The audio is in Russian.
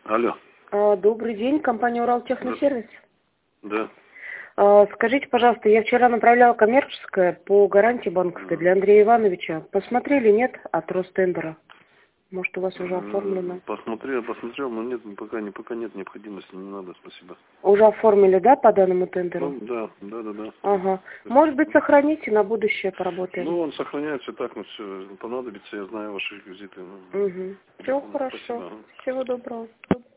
Алло. Добрый день, компания Уралтехносервис. Да. Скажите, пожалуйста, я вчера направляла коммерческое по гарантии банковской для Андрея Ивановича. Посмотрели, нет, от Ростендера? Может, у вас уже оформлено? Посмотрел, но нет, пока нет необходимости, не надо, спасибо. Уже оформили, да, по данному тендеру? Ну, да. Ага. Может быть, сохраните, на будущее поработаем. Ну, он сохраняется так, но все понадобится, я знаю ваши реквизиты. Угу. Все хорошо. Спасибо. Всего доброго.